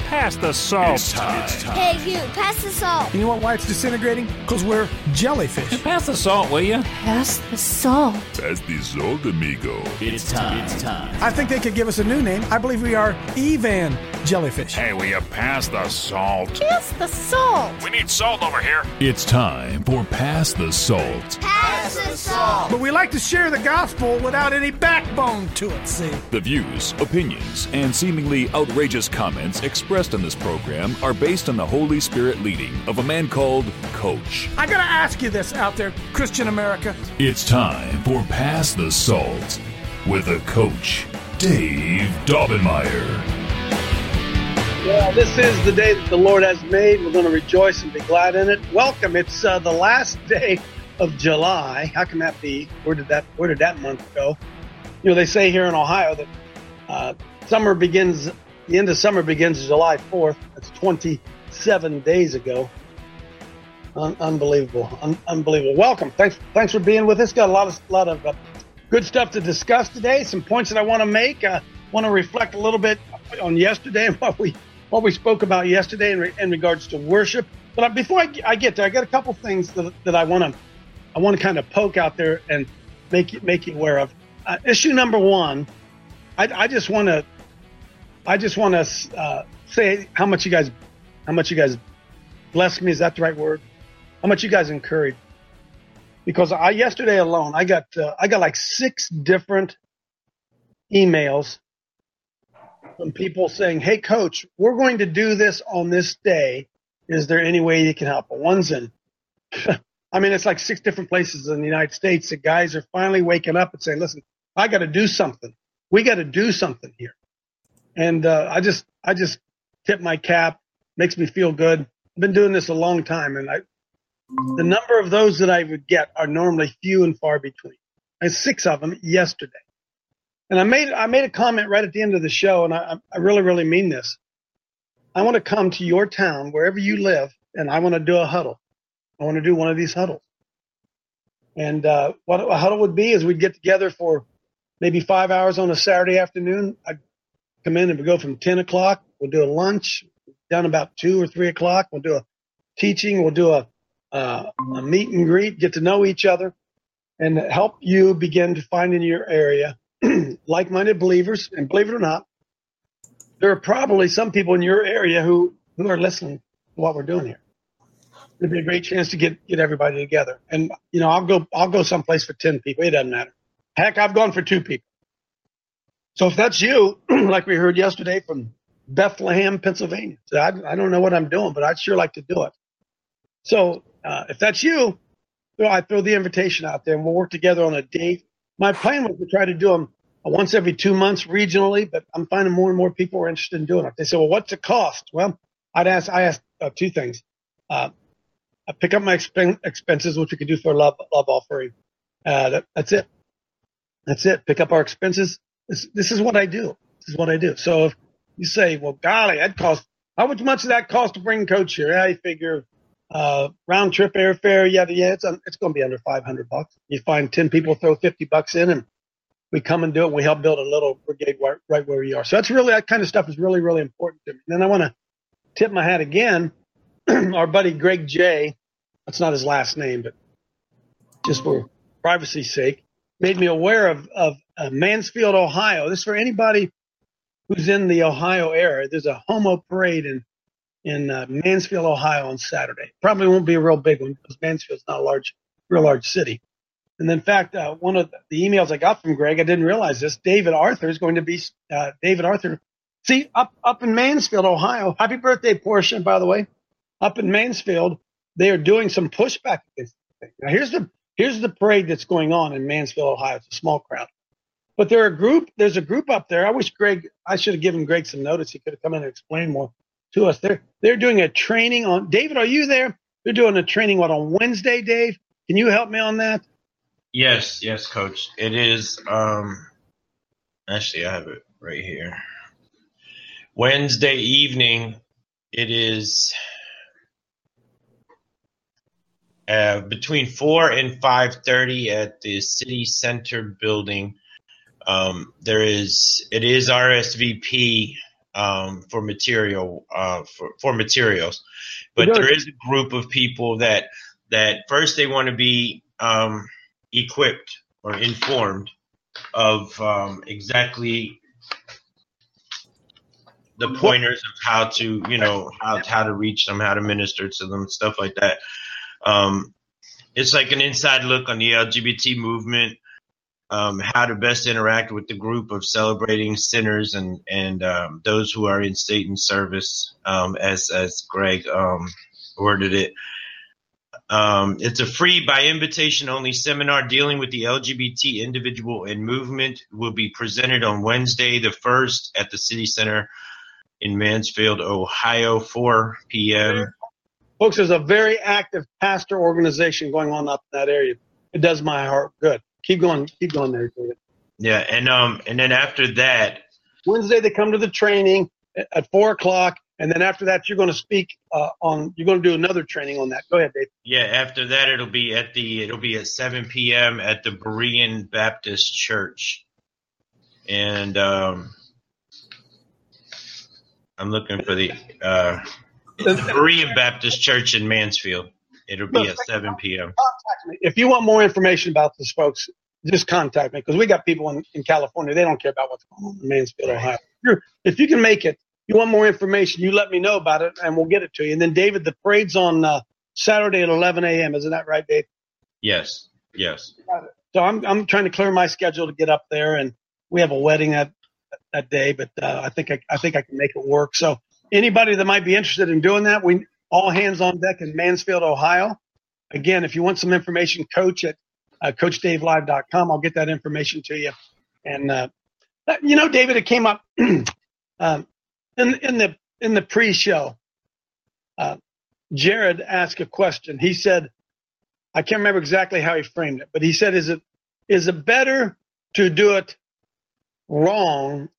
Pass the salt. It's time. Hey, you, pass the salt. You know what, why it's disintegrating? Because we're jellyfish. Pass the salt, will you? Pass the salt. Pass the salt, amigo. It's time. It's time. I think they could give us a new name. I believe we are Evan Jellyfish. Hey, will you pass the salt? Pass the salt. We need salt over here. It's time for Pass the Salt. Pass the salt. But we like to share the gospel without any backbone to it, see? The views, opinions, and seemingly outrageous comments expressed in this program are based on the Holy Spirit leading of a man called Coach. I gotta ask you this out there, Christian America. It's time for Pass the Salt with the Coach, Dave Daubenmire. Well, this is the day that the Lord has made. We're going to rejoice and be glad in it. Welcome. It's the last day of July. How can that be? Where did that month go? You know, they say here in Ohio that the end of summer begins July 4th. That's 27 days ago. Unbelievable. Unbelievable. Welcome. Thanks for being with us. Got a lot of good stuff to discuss today. Some points that I want to make. I want to reflect a little bit on yesterday and what we spoke about yesterday in regards to worship. But before I get there, I got a couple things that I want to kind of poke out there and make you aware of. Issue number one, I just want to say how much you guys blessed me. Is that the right word? How much you guys encouraged? Because yesterday alone, I got like 6 different emails from people saying, "Hey, Coach, we're going to do this on this day. Is there any way you can help?" One's in, I mean, it's like 6 different places in the United States. The guys are finally waking up and saying, "Listen, I got to do something. We got to do something here." And I just tip my cap. Makes me feel good. I've been doing this a long time, and the number of those that I would get are normally few and far between. I had 6 of them yesterday. And I made a comment right at the end of the show, and I really, really mean this. I want to come to your town, wherever you live, and I want to do a huddle. I want to do one of these huddles. And what a huddle would be is we'd get together for maybe 5 hours on a Saturday afternoon. I'd come in and we'd go from 10 o'clock. We'll do a lunch down about 2 or 3 o'clock. We'll do a teaching. We'll do a meet and greet, get to know each other, and help you begin to find in your area like-minded believers. And believe it or not, there are probably some people in your area who are listening to what we're doing here. It'd be a great chance to get everybody together. And you know, I'll go someplace for 10 people. It doesn't matter. Heck, I've gone for 2 people. So if that's you, like we heard yesterday from Bethlehem, Pennsylvania, so I don't know what I'm doing, but I'd sure like to do it. So if that's you, I throw the invitation out there, and we'll work together on a date. My plan was to try to do them once every 2 months regionally, but I'm finding more and more people are interested in doing it. They say, "Well, what's the cost?" Well, I asked 2 things. I pick up my expenses, which we could do for a love offering. That's it. That's it. Pick up our expenses. This is what I do. This is what I do. So if you say, "Well, golly, how much does that cost to bring Coach here?" I figure round trip airfare, it's going to be under $500. You find 10 people, throw $50 in, and we come and do it. And we help build a little brigade right where you are. So that kind of stuff is really, really important to me. And then I want to tip my hat again. Our buddy Greg J, that's not his last name, but just for privacy's sake, made me aware of Mansfield, Ohio. This is for anybody who's in the Ohio area. There's a homo parade in Mansfield, Ohio on Saturday. Probably won't be a real big one because Mansfield's not a real large city. And in fact, one of the emails I got from Greg, I didn't realize this. David Arthur is going to be up in Mansfield, Ohio. Happy birthday, Portia, by the way. Up in Mansfield, they are doing some pushback against the thing. Now here's the parade that's going on in Mansfield, Ohio. It's a small crowd. But there's a group up there. I should have given Greg some notice. He could have come in and explained more to us. They're doing a training on, David, are you there? They're doing a training on Wednesday, Dave? Can you help me on that? Yes, Coach. It is, actually I have it right here. Wednesday evening, it is between 4 and 5:30 at the City Center building. It is RSVP for materials. But there is a group of people that first they want to be equipped or informed of exactly the pointers of how to, how to reach them, how to minister to them, stuff like that. It's like an inside look on the LGBT movement, how to best interact with the group of celebrating sinners and those who are in Satan's service, as Greg worded it. It's a free, by invitation only seminar dealing with the LGBT individual and movement. Will be presented on Wednesday the 1st at the City Center in Mansfield, Ohio, 4 p.m. Folks, there's a very active pastor organization going on up in that area. It does my heart good. Keep going there, David. Yeah, and then after that, Wednesday they come to the training at 4:00, and then after that you're going to speak you're going to do another training on that. Go ahead, Dave. Yeah, after that it'll be at 7 p.m. at the Berean Baptist Church, and I'm looking for the Berean Baptist Church in Mansfield. It'll be at 7 p.m. Contact me. If you want more information about this, folks, just contact me, because we got people in California. They don't care about what's going on in Mansfield, Ohio. If you can make it, you want more information, you let me know about it, and we'll get it to you. And then, David, the parade's on Saturday at 11 a.m. Isn't that right, Dave? Yes. So I'm trying to clear my schedule to get up there, and we have a wedding that day, but I think I can make it work. So anybody that might be interested in doing that, all hands on deck in Mansfield, Ohio. Again, if you want some information, coach at CoachDaveLive.com. I'll get that information to you. And David, it came up in the pre-show. Jared asked a question. He said, I can't remember exactly how he framed it, but he said, "Is it better to do it wrong?"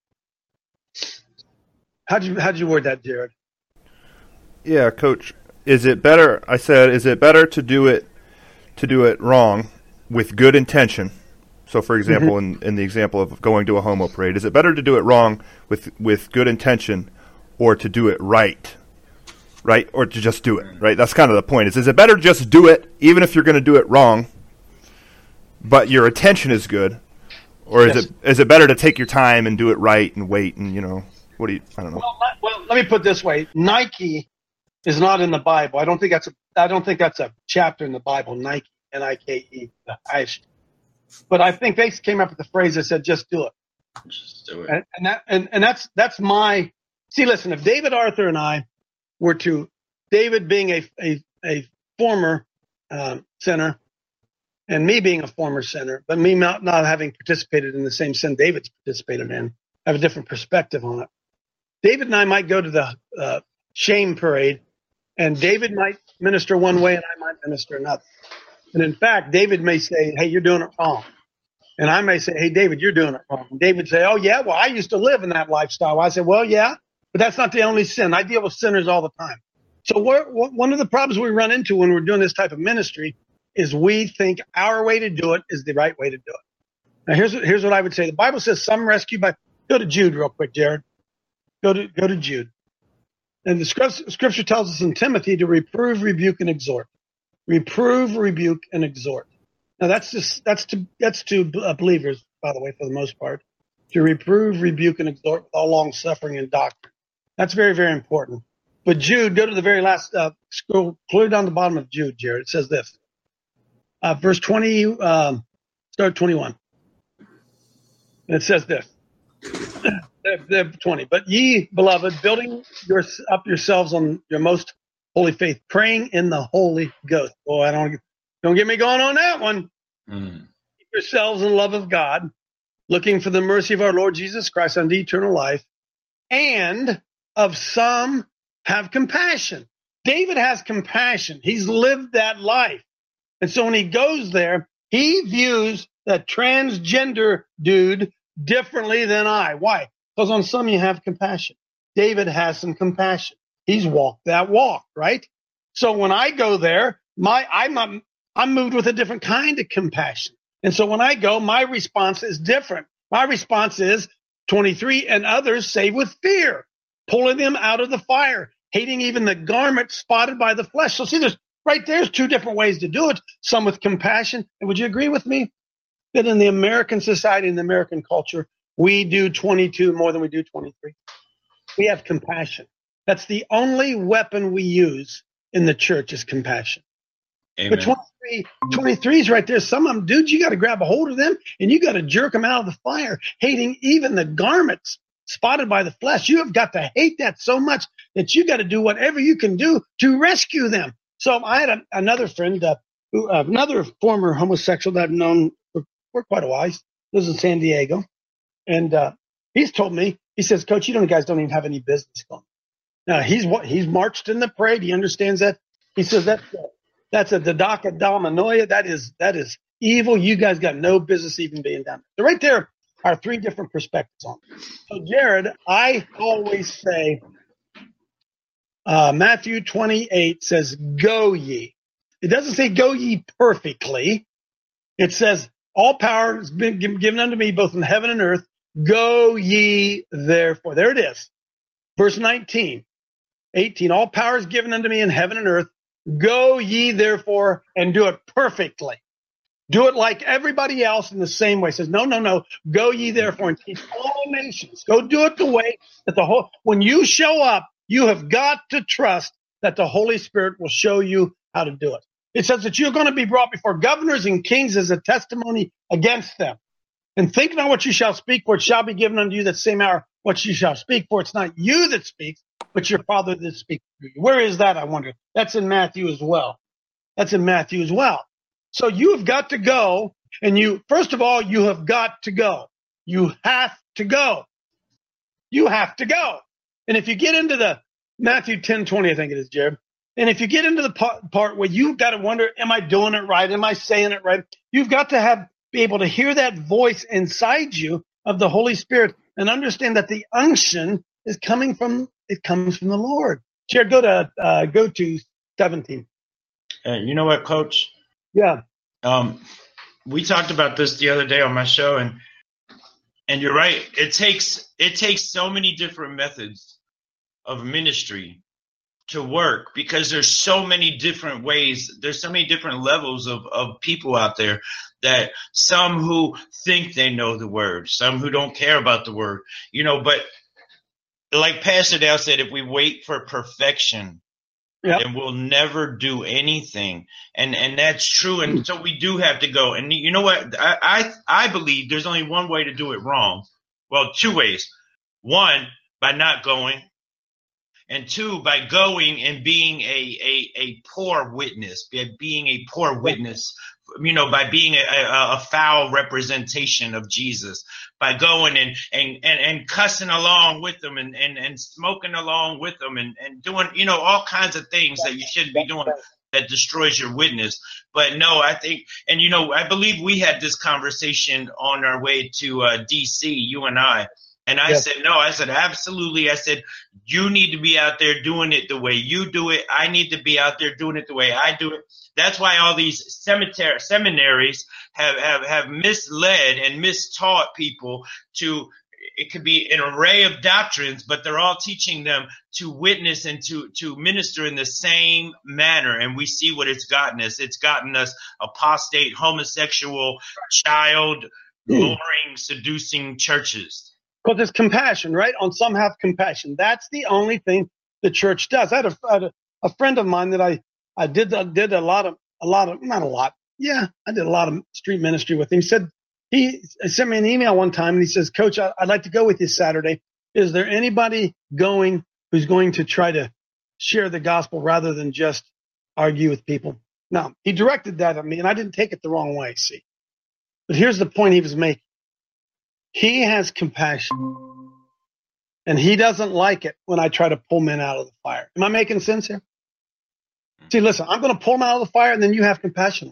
How'd you word that, Jared? Yeah, Coach. Is it better? I said, is it better to do it wrong with good intention? So, for example, in the example of going to a homo parade, is it better to do it wrong with good intention, or to do it right, or to just do it right? That's kind of the point. Is it better to just do it, even if you're going to do it wrong, but your intention is good, or is it better to take your time and do it right and wait and what do you? I don't know. Well, let me put it this way: Nike is not in the Bible. I don't think that's a chapter in the Bible. Nike, Nike, but I think they came up with the phrase that said, "Just do it." Just do it. And that's my. See, listen. If David Arthur and I were to, David being a former sinner, and me being a former sinner, but me not having participated in the same sin David's participated in, I have a different perspective on it. David and I might go to the shame parade, and David might minister one way and I might minister another. And in fact, David may say, "Hey, you're doing it wrong." And I may say, "Hey, David, you're doing it wrong." And David say, "Oh, yeah, well, I used to live in that lifestyle." I say, "Well, yeah, but that's not the only sin. I deal with sinners all the time." So one of the problems we run into when we're doing this type of ministry is we think our way to do it is the right way to do it. Now, here's what I would say. The Bible says some rescued by – go to Jude real quick, Jared. Go to Jude. And the scripture tells us in Timothy to reprove, rebuke, and exhort. Reprove, rebuke, and exhort. Now that's to believers, by the way, for the most part. To reprove, rebuke, and exhort with all long suffering and doctrine. That's very, very important. But Jude, go to the very last scroll, clear down the bottom of Jude, Jared. It says this. Verse 20, start 21. And it says this. 20. But ye, beloved, building up yourselves on your most holy faith, praying in the Holy Ghost. Boy, don't get me going on that one. Keep yourselves in love of God, looking for the mercy of our Lord Jesus Christ unto eternal life, and of some have compassion. David has compassion. He's lived that life. And so when he goes there, he views that transgender dude differently than I. Why? Because on some you have compassion. David has some compassion. He's walked that walk, right? So when I go there, I'm moved with a different kind of compassion. And so when I go, my response is different. My response is 23, and others say with fear. pulling them out of the fire, hating even the garment spotted by the flesh. So see, there's two different ways to do it, some with compassion. And would you agree with me that in the American society, in the American culture, we do 22 more than we do 23? We have compassion. That's the only weapon we use in the church is compassion. Amen. But 23 is right there. Some of them, dude, you got to grab a hold of them and you got to jerk them out of the fire, hating even the garments spotted by the flesh. You have got to hate that so much that you got to do whatever you can do to rescue them. So I had another friend, another former homosexual that I've known for quite a while. He lives in San Diego. And he's told me, he says, Coach, you guys don't even have any business going. Now, he's marched in the parade. He understands that. He says that's a dodecadamanoia. That is evil. You guys got no business even being down there. So right there are three different perspectives on it. So, Jared, I always say Matthew 28 says, go ye. It doesn't say go ye perfectly. It says all power has been given unto me both in heaven and earth. Go ye therefore. There it is. Verse 19, 18, all power is given unto me in heaven and earth. Go ye therefore and do it perfectly. Do it like everybody else in the same way. It says, no. Go ye therefore and teach all nations. Go do it the way that when you show up, you have got to trust that the Holy Spirit will show you how to do it. It says that you're going to be brought before governors and kings as a testimony against them. And think not what you shall speak, for it shall be given unto you that same hour what you shall speak. For it's not you that speaks, but your Father that speaks through you. Where is that, I wonder? That's in Matthew as well. So you have got to go, and first of all, you have got to go. You have to go. You have to go. And if you get into the Matthew 10:20, I think it is, Jared, and if you get into the part where you've got to wonder, am I doing it right? Am I saying it right? You've got to be able to hear that voice inside you of the Holy Spirit and understand that the unction comes from the Lord. Jared, go to 17. You know what, Coach? Yeah. We talked about this the other day on my show, and you're right. It takes so many different methods of ministry to work because there's so many different ways. There's so many different levels of people out there, that some who think they know the word, some who don't care about the word, but like Pastor Dale said, if we wait for perfection, yep, then we'll never do anything. And that's true. And so we do have to go. And you know what? I believe there's only one way to do it wrong. Well, two ways. One, by not going. And two, by going and being a poor witness, by being a poor witness, by being a foul representation of Jesus, by going and cussing along with them and smoking along with them and doing, all kinds of things that you shouldn't be doing that destroys your witness. But no, I think, and I believe we had this conversation on our way to DC, you and I. And I said, no, I said, absolutely. I said, you need to be out there doing it the way you do it. I need to be out there doing it the way I do it. That's why all these seminaries have misled and mistaught people it could be an array of doctrines, but they're all teaching them to witness and to minister in the same manner. And we see what it's gotten us. It's gotten us apostate, homosexual, child, luring, seducing churches. Because it's compassion, right? On some have compassion. That's the only thing the church does. I had a friend of mine that I did a lot of not a lot. Yeah, I did a lot of street ministry with him. He sent me an email one time and he says, Coach, I'd like to go with you Saturday. Is there anybody going who's going to try to share the gospel rather than just argue with people? Now, he directed that at me, and I didn't take it the wrong way, see. But here's the point he was making. He has compassion, and he doesn't like it when I try to pull men out of the fire. Am I making sense here? See, listen, I'm going to pull them out of the fire, and then you have compassion.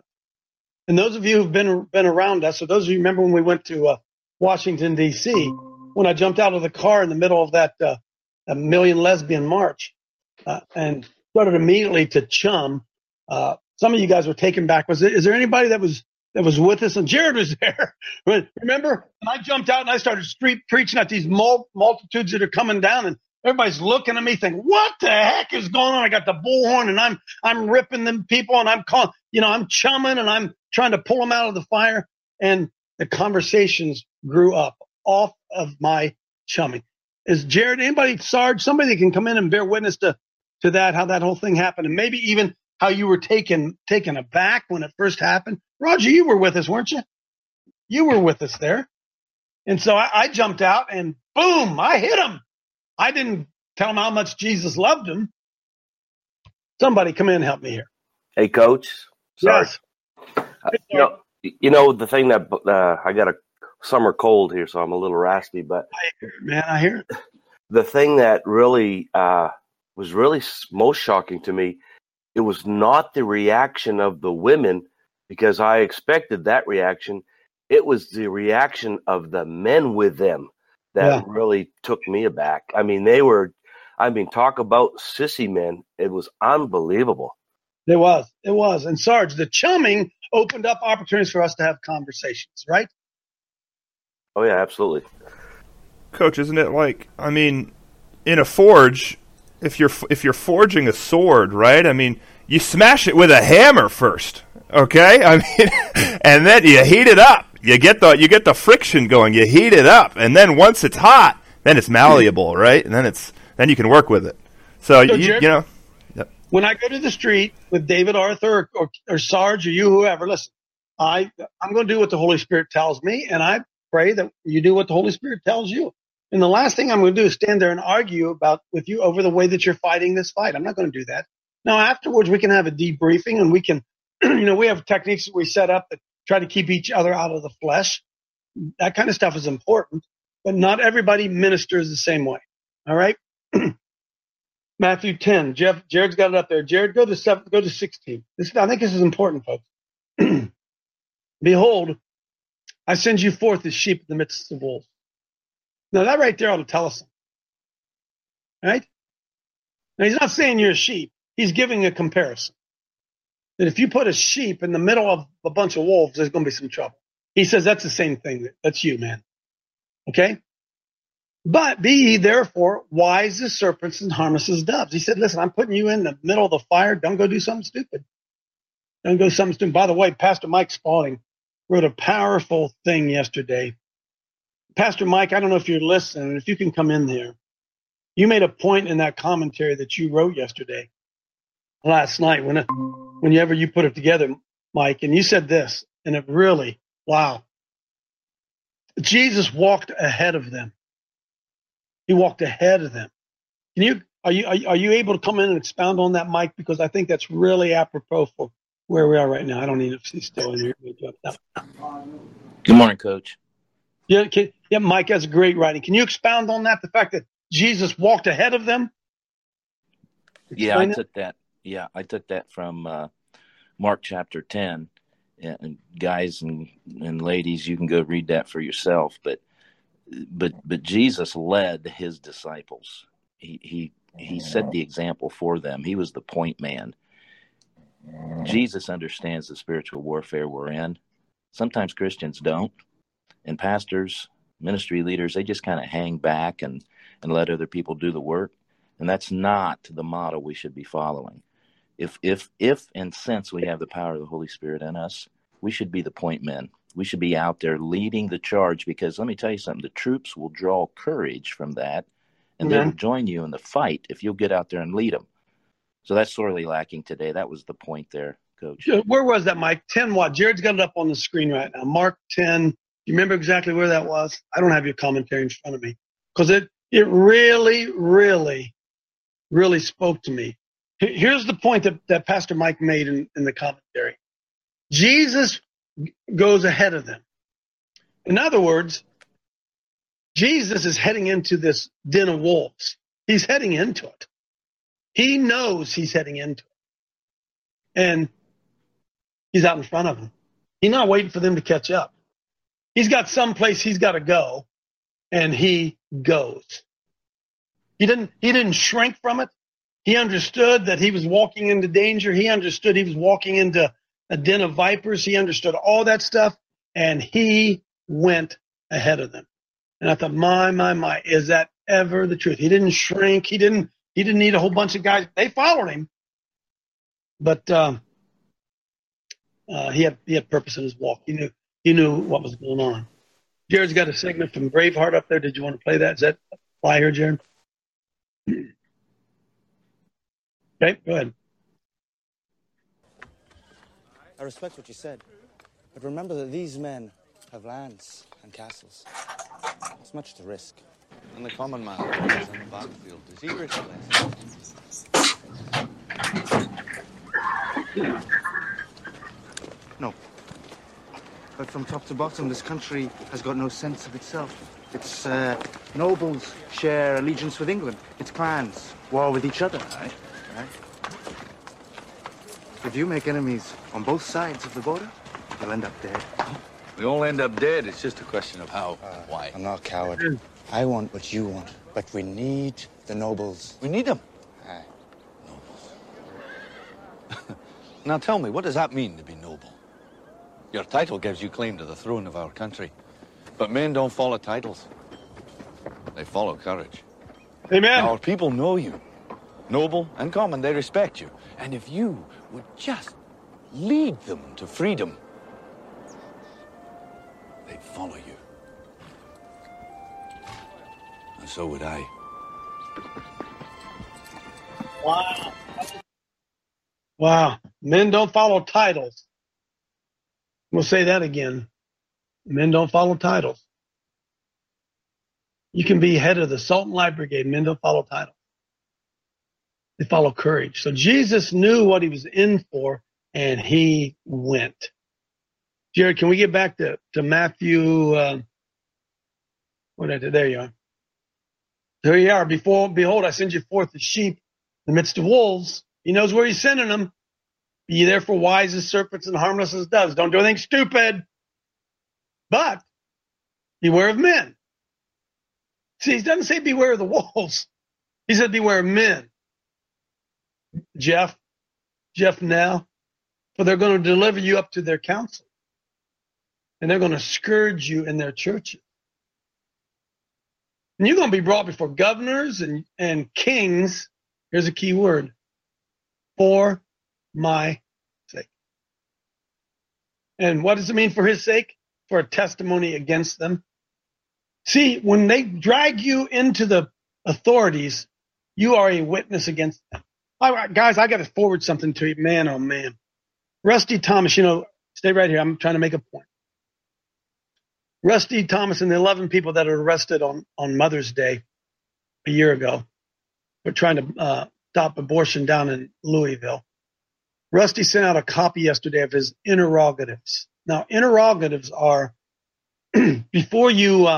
And those of you who've been around us, or those of you remember when we went to Washington, D.C., when I jumped out of the car in the middle of that a Million Lesbian March and started immediately to chum, some of you guys were taken back. Is there anybody that was with us? And Jared was there. Remember? And I jumped out and I started street preaching at these multitudes that are coming down. Everybody's looking at me thinking, what the heck is going on? I got the bullhorn and I'm ripping them people and I'm calling, I'm chumming and I'm trying to pull them out of the fire. And the conversations grew up off of my chumming. Is Jared, anybody, Sarge, somebody that can come in and bear witness to that, how that whole thing happened, and maybe even how you were taken aback when it first happened? Roger, you were with us, weren't you? You were with us there. And so I jumped out and boom, I hit him. I didn't tell him how much Jesus loved him. Somebody come in and help me here. Hey, Coach. Sorry. Yes. The thing that I got a summer cold here, so I'm a little raspy. But I hear it. The thing that really was really most shocking to me, it was not the reaction of the women, because I expected that reaction. It was the reaction of the men with them that really took me aback. I mean, talk about sissy men. It was unbelievable. It was. And Sarge, the chumming opened up opportunities for us to have conversations, right? Oh, yeah, absolutely. Coach, isn't it like, in a forge, if you're forging a sword, right? You smash it with a hammer first, okay? And then you heat it up. You get the friction going. You heat it up, and then once it's hot, then it's malleable, right? And then you can work with it. So Jared, Yep. When I go to the street with David Arthur or Sarge or you, whoever, listen, I'm going to do what the Holy Spirit tells me, and I pray that you do what the Holy Spirit tells you. And the last thing I'm going to do is stand there and argue with you over the way that you're fighting this fight. I'm not going to do that. Now, afterwards, we can have a debriefing, and we can, we have techniques that we set up that try to keep each other out of the flesh. That kind of stuff is important, but not everybody ministers the same way. All right? Matthew 10. Jared's got it up there. Jared, go to 16. I think this is important, folks. Behold, I send you forth as sheep in the midst of wolves. Now, that right there ought to tell us something. Right? Now, he's not saying you're a sheep. He's giving a comparison. That if you put a sheep in the middle of a bunch of wolves, there's going to be some trouble. He says that's the same thing. That's you, man. Okay? But be ye therefore wise as serpents and harmless as doves. He said, listen, I'm putting you in the middle of the fire. Don't go do something stupid. Don't go something stupid. By the way, Pastor Mike Spalding wrote a powerful thing yesterday. Pastor Mike, I don't know if you're listening, if you can come in there. You made a point in that commentary that you wrote yesterday, last night, whenever you put it together, Mike, and you said this, and it really, wow. Jesus walked ahead of them. He walked ahead of them. Are you able to come in and expound on that, Mike? Because I think that's really apropos for where we are right now. I don't need to see still in here. Good morning, Coach. Yeah, Mike, that's great writing. Can you expound on that? The fact that Jesus walked ahead of them? I took that from Mark chapter 10. And guys and ladies, you can go read that for yourself. But Jesus led his disciples. He set the example for them. He was the point man. Jesus understands the spiritual warfare we're in. Sometimes Christians don't. And pastors, ministry leaders, they just kind of hang back and let other people do the work. And that's not the model we should be following. If and since we have the power of the Holy Spirit in us, we should be the point men. We should be out there leading the charge, because let me tell you something, the troops will draw courage from that, and they will join you in the fight if you'll get out there and lead them. So that's sorely lacking today. That was the point there, Coach. Where was that, Mike? 10 what? Jared's got it up on the screen right now. Mark 10. Do you remember exactly where that was? I don't have your commentary in front of me, because it really, really, really spoke to me. Here's the point that Pastor Mike made in the commentary. Jesus goes ahead of them. In other words, Jesus is heading into this den of wolves. He's heading into it. He knows he's heading into it. And he's out in front of them. He's not waiting for them to catch up. He's got someplace he's got to go, and he goes. He didn't shrink from it. He understood that he was walking into danger. He understood he was walking into a den of vipers. He understood all that stuff, and he went ahead of them. And I thought, my, is that ever the truth. He didn't shrink. He didn't need a whole bunch of guys. They followed him, but he had purpose in his walk. He knew what was going on. Jared's got a segment from Braveheart up there. Did you want to play that? Is that fly here, Jared? Okay, go ahead. I respect what you said, but remember that these men have lands and castles. It's much to risk. And the common man who's on the battlefield, does he risk less? No. But from top to bottom, this country has got no sense of itself. Its nobles share allegiance with England. Its clans war with each other. Right. If you make enemies on both sides of the border, you'll end up dead. We all end up dead. It's just a question of how, why. I'm not a coward. I want what you want, but we need the nobles. We need them. Aye. Nobles. Now tell me, what does that mean to be noble? Your title gives you claim to the throne of our country. But men don't follow titles. They follow courage. Amen. Our people know you. Noble and common, they respect you. And if you would just lead them to freedom, they'd follow you. And so would I. Wow. Men don't follow titles. We'll say that again. Men don't follow titles. You can be head of the Salt and Light Brigade. Men don't follow titles. They follow courage. So Jesus knew what he was in for, and he went. Jared, can we get back to Matthew? There you are. There you are. Behold, I send you forth as sheep in the midst of wolves. He knows where he's sending them. Be ye therefore wise as serpents and harmless as doves. Don't do anything stupid. But beware of men. See, he doesn't say beware of the wolves. He said beware of men. Jeff now, for they're going to deliver you up to their council. And they're going to scourge you in their churches. And you're going to be brought before governors and kings. Here's a key word. For my sake. And what does it mean for his sake? For a testimony against them. See, when they drag you into the authorities, you are a witness against them. All right, guys, I got to forward something to you. Man, oh man. Rusty Thomas, stay right here. I'm trying to make a point. Rusty Thomas and the 11 people that are arrested on Mother's Day a year ago for trying to stop abortion down in Louisville. Rusty sent out a copy yesterday of his interrogatives. Now, interrogatives are before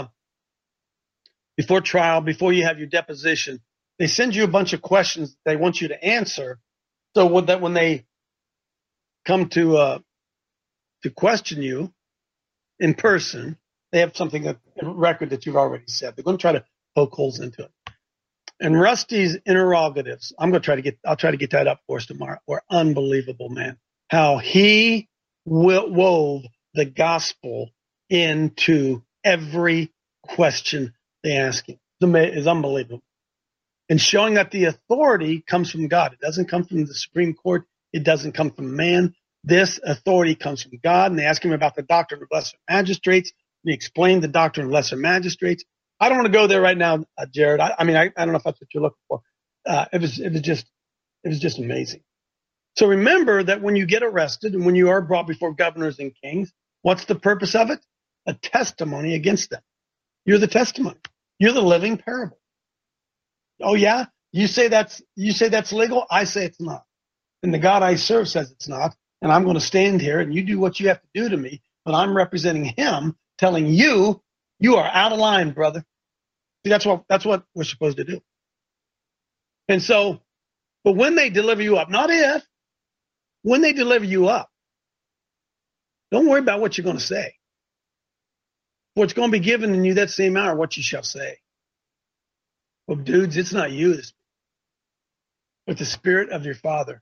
trial, before you have your deposition, they send you a bunch of questions they want you to answer. So when they come to question you in person, they have something, a record that you've already said. They're going to try to poke holes into it. And Rusty's interrogatives, I'll try to get that up for us tomorrow, were unbelievable, man. How he wove the gospel into every question they ask him. It's unbelievable. And showing that the authority comes from God. It doesn't come from the Supreme Court. It doesn't come from man. This authority comes from God. And they ask him about the doctrine of lesser magistrates. And he explained the doctrine of lesser magistrates. I don't want to go there right now, Jared. I don't know if that's what you're looking for. It was just amazing. So remember that when you get arrested and when you are brought before governors and kings, what's the purpose of it? A testimony against them. You're the testimony. You're the living parable. Oh yeah? You say that's legal? I say it's not. And the God I serve says it's not. And I'm going to stand here and you do what you have to do to me, but I'm representing him, telling you, you are out of line, brother. See, that's what we're supposed to do. And so, but when they deliver you up, not if, when they deliver you up, don't worry about what you're going to say. For it's going to be given in you that same hour what you shall say. Well, dudes, it's not you, but the Spirit of your Father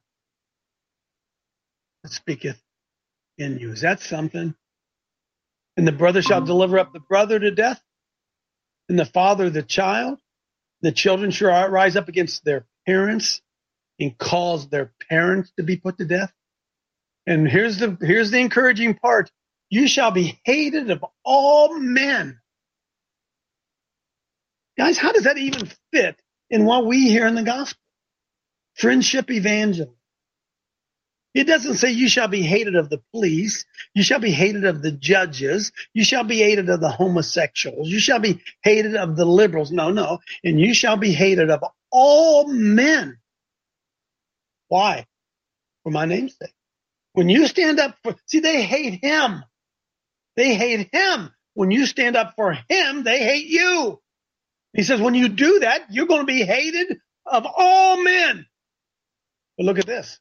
that speaketh in you. Is that something? And the brother shall deliver up the brother to death, and the father the child. The children shall rise up against their parents and cause their parents to be put to death. And here's the encouraging part. You shall be hated of all men. Guys, how does that even fit in what we hear in the gospel? Friendship evangelism. It doesn't say you shall be hated of the police. You shall be hated of the judges. You shall be hated of the homosexuals. You shall be hated of the liberals. No. And you shall be hated of all men. Why? For my name's sake. When you stand up for, see, they hate him. They hate him. When you stand up for him, they hate you. He says, when you do that, you're going to be hated of all men. But look at this.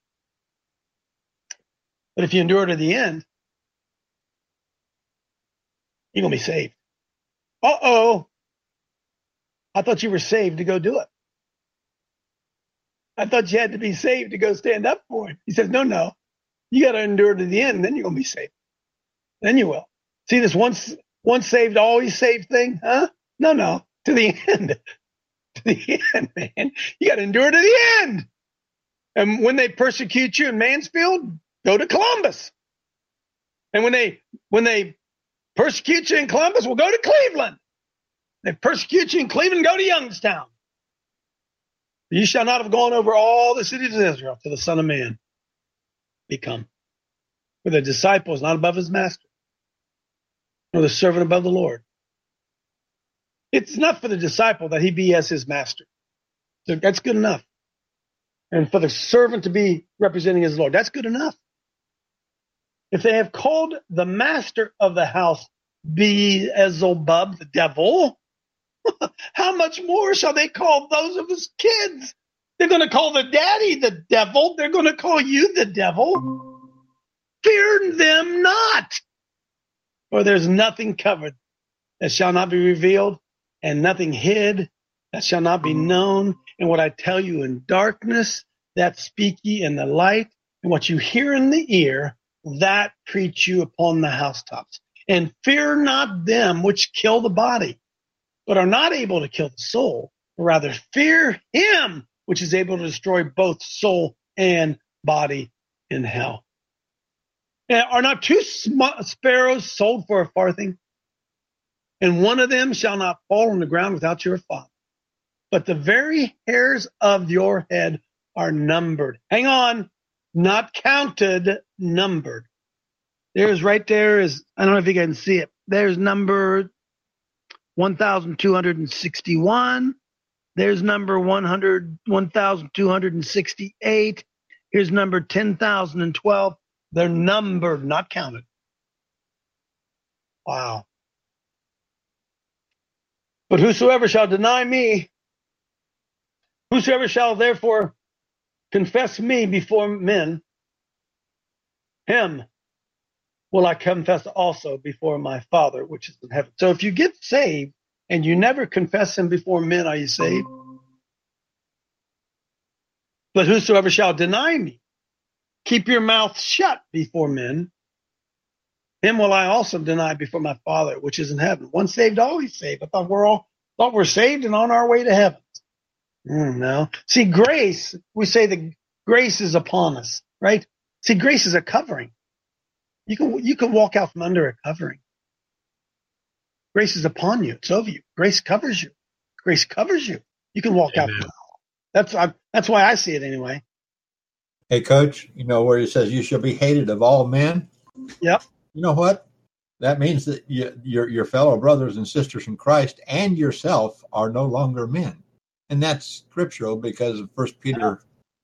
But if you endure to the end, you're going to be saved. Uh-oh. I thought you were saved to go do it. I thought you had to be saved to go stand up for it. He says, no. You got to endure to the end, and then you're going to be saved. Then you will. See this once saved, always saved thing? Huh? No. To the end. To the end, man. You got to endure to the end. And when they persecute you in Mansfield, go to Columbus. And when they persecute you in Columbus, we'll go to Cleveland. They persecute you in Cleveland, go to Youngstown. You shall not have gone over all the cities of Israel till the Son of Man be come. For the disciple is not above his master, nor the servant above the Lord. It's enough for the disciple that he be as his master. So that's good enough. And for the servant to be representing his Lord, that's good enough. If they have called the master of the house Beelzebub, the devil, how much more shall they call those of his kids? They're going to call the daddy the devil. They're going to call you the devil. Fear them not. For there's nothing covered that shall not be revealed, and nothing hid that shall not be known. And what I tell you in darkness, that speak ye in the light. And what you hear in the ear, that preach you upon the housetops. And fear not them which kill the body, but are not able to kill the soul. Or rather, fear him which is able to destroy both soul and body in hell. Are not two sparrows sold for a farthing? And one of them shall not fall on the ground without your Father. But the very hairs of your head are numbered. Hang on. Not counted, numbered. There's right there is, I don't know if you can see it. There's number 1,261. There's number 1,268. Here's number 10,012. They're numbered, not counted. Wow. But whosoever shall deny me, whosoever shall therefore confess me before men, him will I confess also before my Father which is in heaven. So if you get saved and you never confess him before men, are you saved? But whosoever shall deny me, keep your mouth shut before men, him will I also deny before my Father which is in heaven. Once saved, always saved. I thought we're saved and on our way to heaven. No. See, grace, we say that grace is upon us, right? See, grace is a covering. You can walk out from under a covering. Grace is upon you. It's over you. Grace covers you. Grace covers you. You can walk out. That's why I see it anyway. Hey, Coach, you know where it says you shall be hated of all men? Yep. You know what? That means that your fellow brothers and sisters in Christ and yourself are no longer men. And that's scriptural because of 1 Peter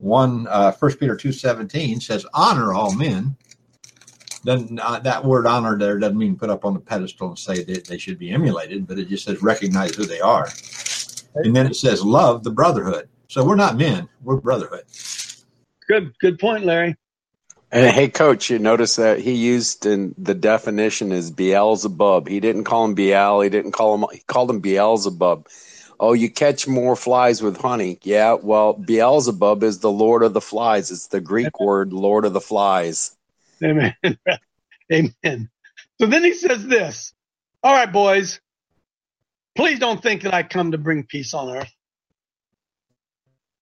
2:17 says, honor all men. Then that word honor there doesn't mean put up on the pedestal and say that they should be emulated, but it just says recognize who they are. And then it says love the brotherhood. So we're not men, we're brotherhood. Good point, Larry. And hey, Coach, you notice that he used in the definition is Beelzebub. He didn't call him Baal. He called him Beelzebub. Oh, you catch more flies with honey. Yeah, well, Beelzebub is the Lord of the Flies. It's the Greek word, Lord of the Flies. Amen. Amen. So then he says this. All right, boys, please don't think that I come to bring peace on earth.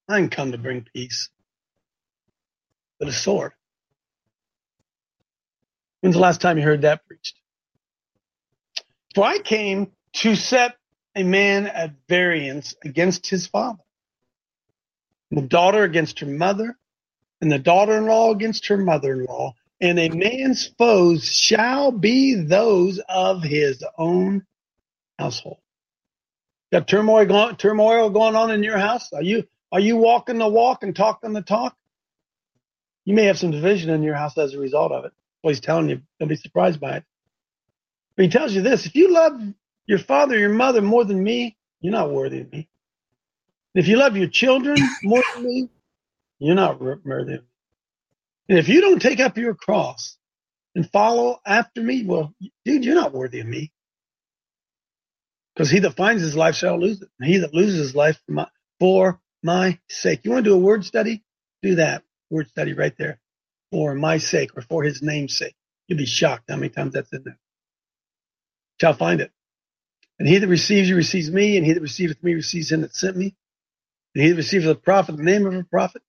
I didn't come to bring peace, but a sword. When's the last time you heard that preached? For I came to set a man at variance against his father, the daughter against her mother, and the daughter-in-law against her mother-in-law, and a man's foes shall be those of his own household. Got turmoil going on in your house? Are you walking the walk and talking the talk? You may have some division in your house as a result of it. Well, he's telling you, don't be surprised by it. But he tells you this: if you love your father or your mother more than me, you're not worthy of me. If you love your children more than me, you're not worthy of me. And if you don't take up your cross and follow after me, well, dude, you're not worthy of me. Because he that finds his life shall lose it, and he that loses his life for my sake. You want to do a word study? Do that word study right there. For my sake, or for his name's sake. You'll be shocked how many times that's in there. Shall find it. And he that receives you receives me, and he that receiveth me receives him that sent me. And he that receiveth a prophet in the name of a prophet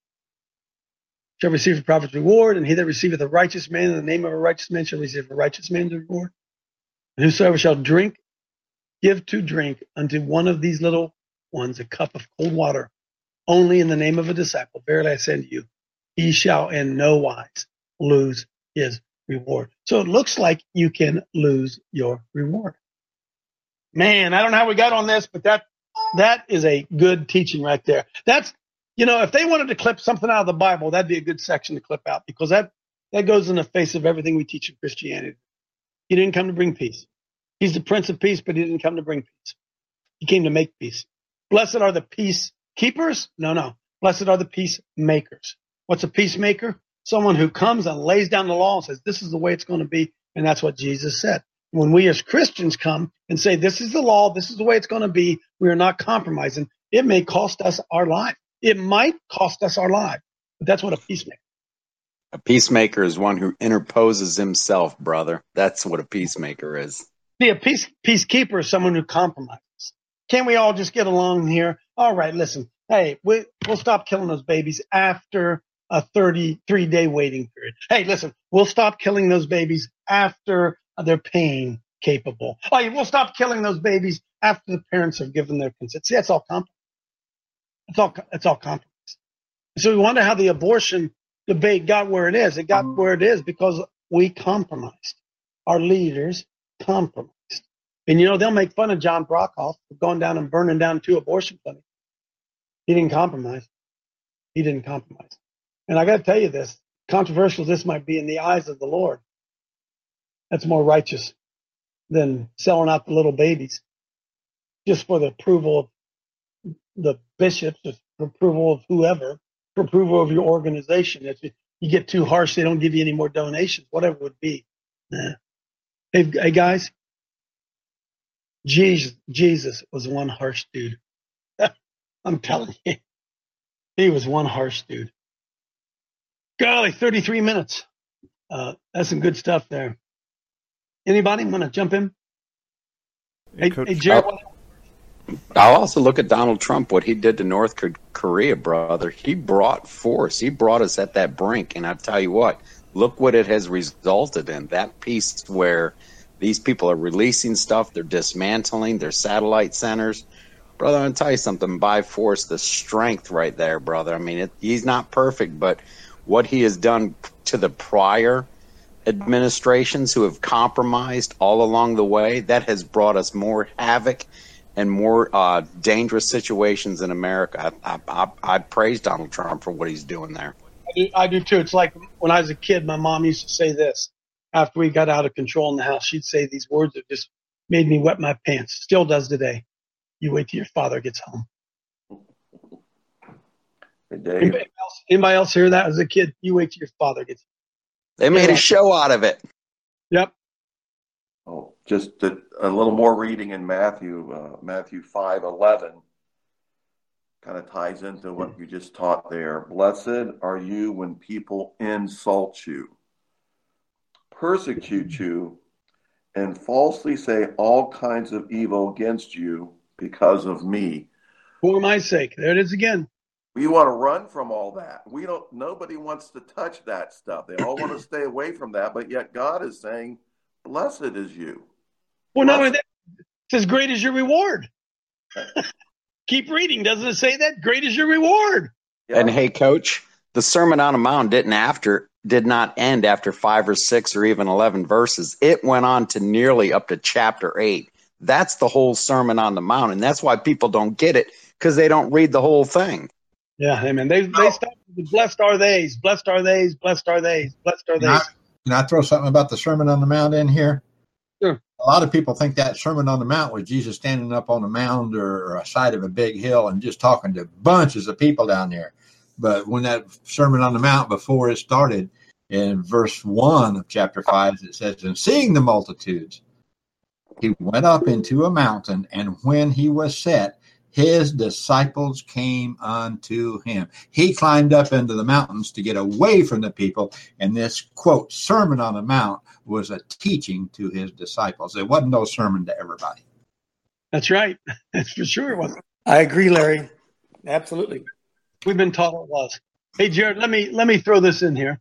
shall receive a prophet's reward, and he that receiveth a righteous man in the name of a righteous man shall receive a righteous man's reward. And whosoever shall give to drink unto one of these little ones a cup of cold water, only in the name of a disciple, verily I say unto you, he shall in no wise lose his reward. So it looks like you can lose your reward. Man, I don't know how we got on this, but that is a good teaching right there. That's, if they wanted to clip something out of the Bible, that'd be a good section to clip out, because that goes in the face of everything we teach in Christianity. He didn't come to bring peace. He's the Prince of Peace, but he didn't come to bring peace. He came to make peace. Blessed are the peacekeepers? No. Blessed are the peacemakers. What's a peacemaker? Someone who comes and lays down the law and says, this is the way it's going to be. And that's what Jesus said. When we as Christians come and say, this is the law, this is the way it's going to be, we are not compromising. It may cost us our life. It might cost us our life. But that's what a peacemaker is. A peacemaker is one who interposes himself, brother. That's what a peacemaker is. See, a peacekeeper is someone who compromises. Can't we all just get along here? All right, listen. Hey, we'll stop killing those babies after a 33-day waiting period. Hey, listen, we'll stop killing those babies after they're pain capable. Oh, yeah, we'll stop killing those babies after the parents have given their consent. See, that's all compromise. It's all compromise. So we wonder how the abortion debate got where it is. It got where it is because we compromised. Our leaders compromised. And they'll make fun of John Brockhoff for going down and burning down 2 abortion clinics. He didn't compromise. And I got to tell you this, controversial as this might be in the eyes of the Lord, that's more righteous than selling out the little babies just for the approval of the bishops, for approval of whoever, for approval of your organization. If you get too harsh, they don't give you any more donations, whatever it would be. Nah. Hey guys, Jesus was one harsh dude. I'm telling you, he was one harsh dude. Golly, 33 minutes. That's some good stuff there. Anybody want to jump in? Hey, Jared. I'll also look at Donald Trump, what he did to North Korea, brother. He brought force. He brought us at that brink. And I tell you what, look what it has resulted in. That piece where these people are releasing stuff, they're dismantling their satellite centers. Brother, I'm going to tell you something. By force, the strength right there, brother. I mean, he's not perfect, but what he has done to the prior administrations who have compromised all along the way, that has brought us more havoc and more dangerous situations in America. I praise Donald Trump for what he's doing there. I do too. It's like when I was a kid, my mom used to say this. After we got out of control in the house, she'd say these words that just made me wet my pants. Still does today. You wait till your father gets home. Anybody else hear that as a kid? You wait till your father gets home. They made a show out of it. Yep. Oh, just a little more reading in Matthew 5:11 kind of ties into what you just taught there. Blessed are you when people insult you, persecute you, and falsely say all kinds of evil against you because of me. For my sake. There it is again. We want to run from all that. Nobody wants to touch that stuff. They all want to stay away from that, but yet God is saying, blessed is you. Well, not only that, it says, great is your reward. Keep reading. Doesn't it say that? Great is your reward. Yeah. And hey, Coach, the Sermon on the Mount did not end after 5 or 6 or even 11 verses. It went on to nearly up to chapter 8. That's the whole Sermon on the Mount, and that's why people don't get it, because they don't read the whole thing. Yeah, amen. They start with blessed are theys, blessed are theys, blessed are theys, blessed are theys. Can I throw something about the Sermon on the Mount in here? Sure. A lot of people think that Sermon on the Mount was Jesus standing up on a mound or a side of a big hill and just talking to bunches of people down there. But when that Sermon on the Mount, before it started, in verse 1 of chapter 5, it says, and seeing the multitudes, he went up into a mountain, and when he was set, his disciples came unto him. He climbed up into the mountains to get away from the people, and this, quote, Sermon on the Mount was a teaching to his disciples. It wasn't no sermon to everybody. That's right. That's for sure it was. I agree, Larry. Absolutely. We've been taught it was. Hey, Jared, let me throw this in here.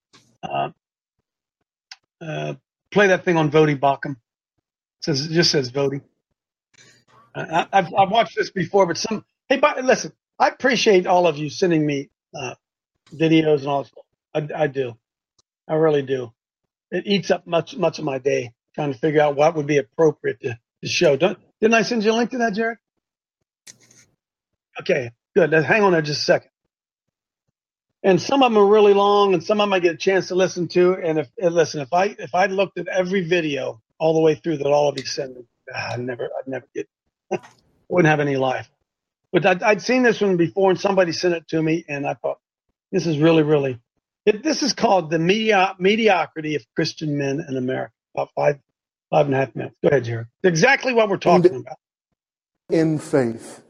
Play that thing on Vody Bauckham. It just says Vody. I've watched this before, but listen, I appreciate all of you sending me videos and all this. I do. I really do. It eats up much of my day trying to figure out what would be appropriate to show. Didn't I send you a link to that, Jared? Okay, good. Hang on there just a second. And some of them are really long, and some of them I get a chance to listen to. And if I looked at every video all the way through that all of you send me, I'd never get. Wouldn't have any life. But I'd seen this one before, and somebody sent it to me, and I thought, this is really, really. This is called the mediocrity of Christian men in America. About 5.5 minutes. Go ahead, Jared. Exactly what we're talking about. In faith.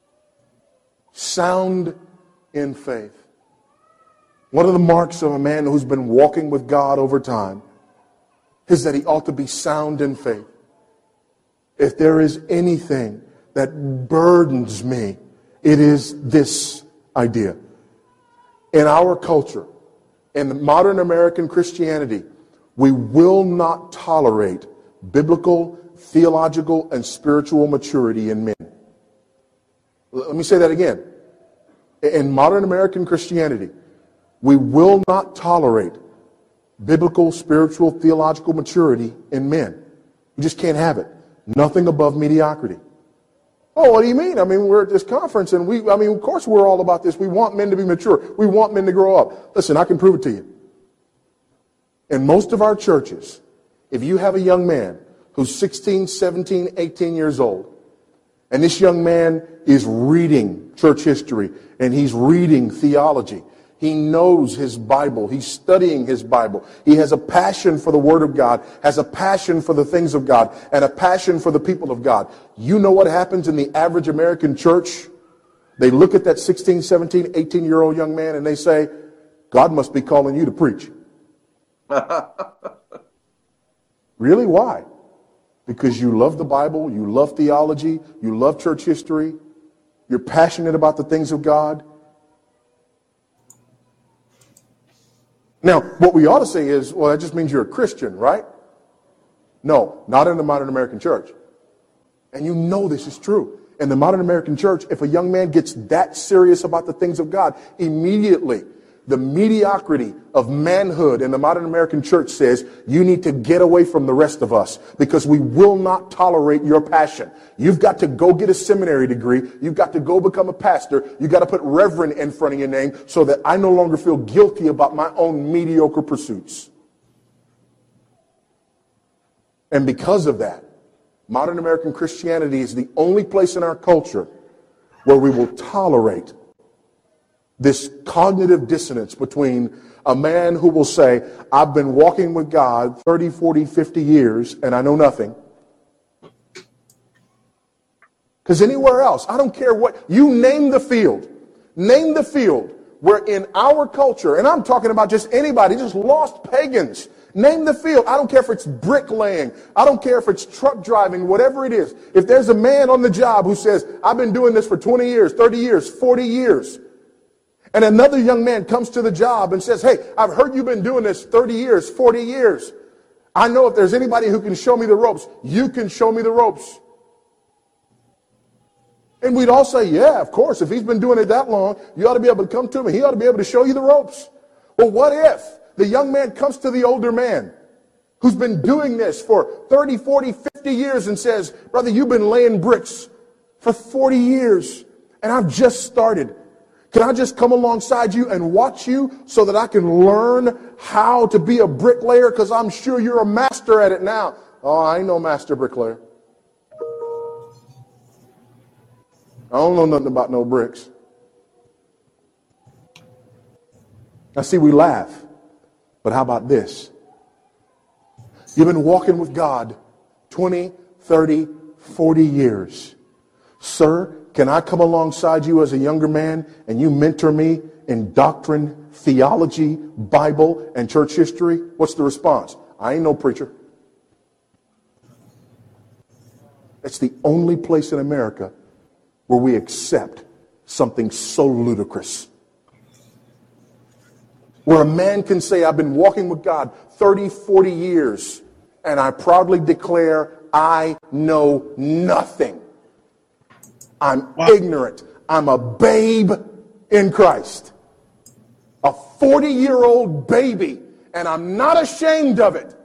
Sound in faith. One of the marks of a man who's been walking with God over time is that he ought to be sound in faith. If there is anything that burdens me, it is this idea. In our culture, in modern American Christianity, we will not tolerate biblical, theological, and spiritual maturity in men. Let me say that again. In modern American Christianity, we will not tolerate biblical, spiritual, theological maturity in men. We just can't have it. Nothing above mediocrity. Oh, what do you mean? I mean, we're at this conference and of course we're all about this. We want men to be mature. We want men to grow up. Listen, I can prove it to you. In most of our churches, if you have a young man who's 16, 17, 18 years old, and this young man is reading church history and he's reading theology, he knows his Bible. He's studying his Bible. He has a passion for the Word of God, has a passion for the things of God, and a passion for the people of God. You know what happens in the average American church? They look at that 16, 17, 18-year-old young man and they say, God must be calling you to preach. Really? Why? Because you love the Bible, you love theology, you love church history, you're passionate about the things of God. Now, what we ought to say is, well, that just means you're a Christian, right? No, not in the modern American church. And you know this is true. In the modern American church, if a young man gets that serious about the things of God, immediately the mediocrity of manhood in the modern American church says, you need to get away from the rest of us because we will not tolerate your passion. You've got to go get a seminary degree. You've got to go become a pastor. You've got to put reverend in front of your name so that I no longer feel guilty about my own mediocre pursuits. And because of that, modern American Christianity is the only place in our culture where we will tolerate this cognitive dissonance between a man who will say, I've been walking with God 30, 40, 50 years and I know nothing. Because anywhere else, I don't care what, you name the field where in our culture, and I'm talking about just anybody, just lost pagans, name the field. I don't care if it's bricklaying. I don't care if it's truck driving, whatever it is. If there's a man on the job who says, I've been doing this for 20 years, 30 years, 40 years, And another young man comes to the job and says, hey, I've heard you've been doing this 30 years, 40 years. I know if there's anybody who can show me the ropes, you can show me the ropes. And we'd all say, yeah, of course, if he's been doing it that long, you ought to be able to come to him and he ought to be able to show you the ropes. Well, what if the young man comes to the older man who's been doing this for 30, 40, 50 years and says, brother, you've been laying bricks for 40 years and I've just started. Can I just come alongside you and watch you so that I can learn how to be a bricklayer? Because I'm sure you're a master at it now. Oh, I ain't no master bricklayer. I don't know nothing about no bricks. Now see, we laugh. But how about this? You've been walking with God 20, 30, 40 years. Sir, can I come alongside you as a younger man and you mentor me in doctrine, theology, Bible, and church history? What's the response? I ain't no preacher. It's the only place in America where we accept something so ludicrous. Where a man can say, I've been walking with God 30, 40 years, and I proudly declare I know nothing. I'm ignorant. I'm a babe in Christ. A 40-year-old baby, and I'm not ashamed of it.